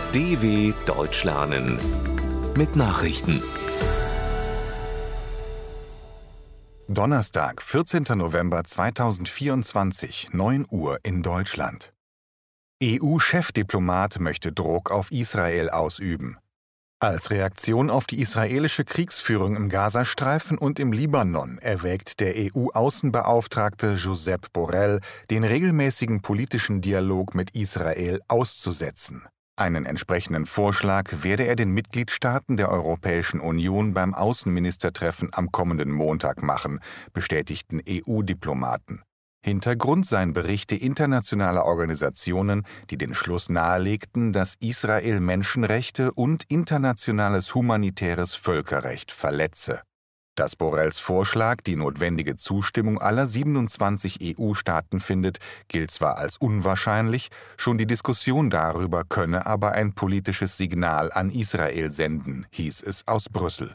DW Deutsch lernen mit Nachrichten. Donnerstag, 14. November 2024, 9 Uhr in Deutschland. EU-Chefdiplomat möchte Druck auf Israel ausüben. Als Reaktion auf die israelische Kriegsführung im Gazastreifen und im Libanon erwägt der EU-Außenbeauftragte Josep Borrell, den regelmäßigen politischen Dialog mit Israel auszusetzen. Einen entsprechenden Vorschlag werde er den Mitgliedstaaten der Europäischen Union beim Außenministertreffen am kommenden Montag machen, bestätigten EU-Diplomaten. Hintergrund seien Berichte internationaler Organisationen, die den Schluss nahelegten, dass Israel Menschenrechte und internationales humanitäres Völkerrecht verletze. Dass Borrells Vorschlag die notwendige Zustimmung aller 27 EU-Staaten findet, gilt zwar als unwahrscheinlich, schon die Diskussion darüber könne aber ein politisches Signal an Israel senden, hieß es aus Brüssel.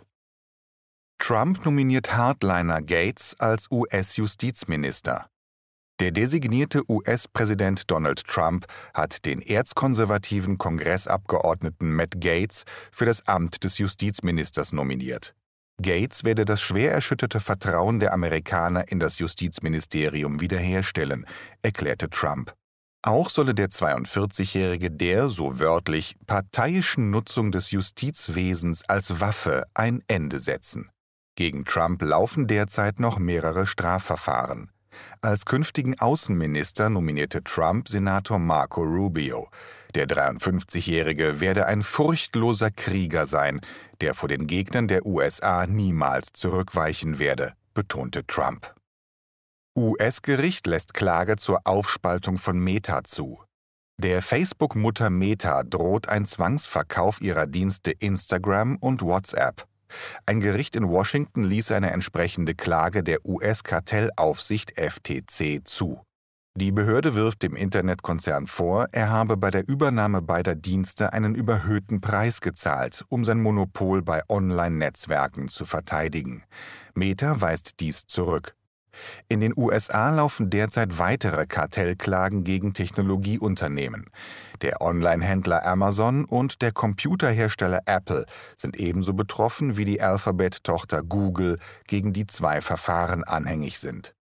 Trump nominiert Hardliner Gates als US-Justizminister. Der designierte US-Präsident Donald Trump hat den erzkonservativen Kongressabgeordneten Matt Gaetz für das Amt des Justizministers nominiert. Gaetz werde das schwer erschütterte Vertrauen der Amerikaner in das Justizministerium wiederherstellen, erklärte Trump. Auch solle der 42-Jährige der, so wörtlich, parteiischen Nutzung des Justizwesens als Waffe ein Ende setzen. Gegen Trump laufen derzeit noch mehrere Strafverfahren. Als künftigen Außenminister nominierte Trump Senator Marco Rubio. Der 53-Jährige werde ein furchtloser Krieger sein, der vor den Gegnern der USA niemals zurückweichen werde, betonte Trump. US-Gericht lässt Klage zur Aufspaltung von Meta zu. Der Facebook-Mutter Meta droht ein Zwangsverkauf ihrer Dienste Instagram und WhatsApp. Ein Gericht in Washington ließ eine entsprechende Klage der US-Kartellaufsicht FTC zu. Die Behörde wirft dem Internetkonzern vor, er habe bei der Übernahme beider Dienste einen überhöhten Preis gezahlt, um sein Monopol bei Online-Netzwerken zu verteidigen. Meta weist dies zurück. In den USA laufen derzeit weitere Kartellklagen gegen Technologieunternehmen. Der Online-Händler Amazon und der Computerhersteller Apple sind ebenso betroffen wie die Alphabet-Tochter Google, gegen die 2 Verfahren anhängig sind.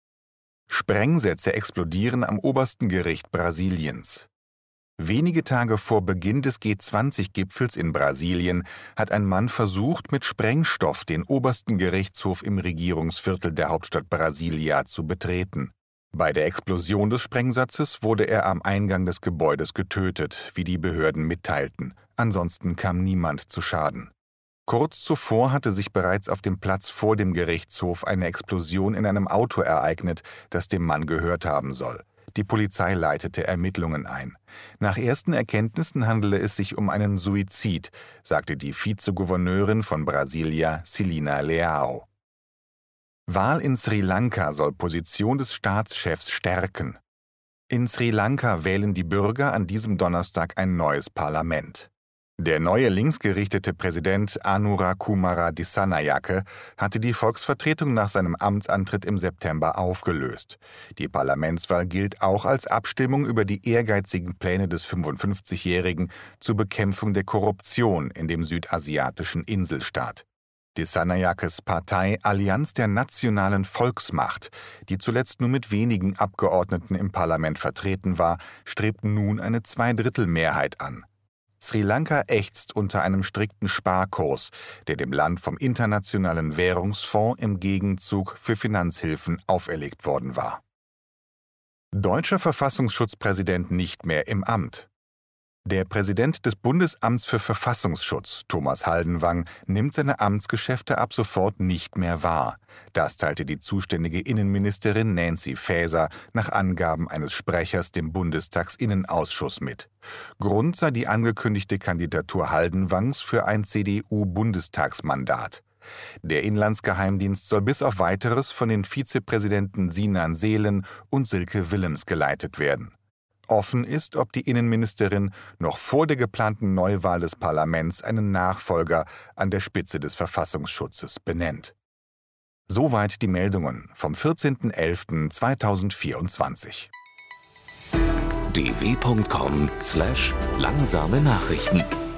Sprengsätze explodieren am obersten Gericht Brasiliens. Wenige Tage vor Beginn des G20-Gipfels in Brasilien hat ein Mann versucht, mit Sprengstoff den obersten Gerichtshof im Regierungsviertel der Hauptstadt Brasilia zu betreten. Bei der Explosion des Sprengsatzes wurde er am Eingang des Gebäudes getötet, wie die Behörden mitteilten. Ansonsten kam niemand zu Schaden. Kurz zuvor hatte sich bereits auf dem Platz vor dem Gerichtshof eine Explosion in einem Auto ereignet, das dem Mann gehört haben soll. Die Polizei leitete Ermittlungen ein. Nach ersten Erkenntnissen handele es sich um einen Suizid, sagte die Vizegouverneurin von Brasilia, Celina Leao. Wahl in Sri Lanka soll Position des Staatschefs stärken. In Sri Lanka wählen die Bürger an diesem Donnerstag ein neues Parlament. Der neue linksgerichtete Präsident Anura Kumara Dissanayake hatte die Volksvertretung nach seinem Amtsantritt im September aufgelöst. Die Parlamentswahl gilt auch als Abstimmung über die ehrgeizigen Pläne des 55-Jährigen zur Bekämpfung der Korruption in dem südasiatischen Inselstaat. Dissanayakes Partei Allianz der nationalen Volksmacht, die zuletzt nur mit wenigen Abgeordneten im Parlament vertreten war, strebt nun eine Zweidrittelmehrheit an. Sri Lanka ächzt unter einem strikten Sparkurs, der dem Land vom Internationalen Währungsfonds im Gegenzug für Finanzhilfen auferlegt worden war. Deutscher Verfassungsschutzpräsident nicht mehr im Amt. Der Präsident des Bundesamts für Verfassungsschutz, Thomas Haldenwang, nimmt seine Amtsgeschäfte ab sofort nicht mehr wahr. Das teilte die zuständige Innenministerin Nancy Faeser nach Angaben eines Sprechers dem Bundestagsinnenausschuss mit. Grund sei die angekündigte Kandidatur Haldenwangs für ein CDU-Bundestagsmandat. Der Inlandsgeheimdienst soll bis auf Weiteres von den Vizepräsidenten Sinan Seelen und Silke Willems geleitet werden. Offen ist, ob die Innenministerin noch vor der geplanten Neuwahl des Parlaments einen Nachfolger an der Spitze des Verfassungsschutzes benennt. Soweit die Meldungen vom 14.11.2024. dw.com/langsame Nachrichten.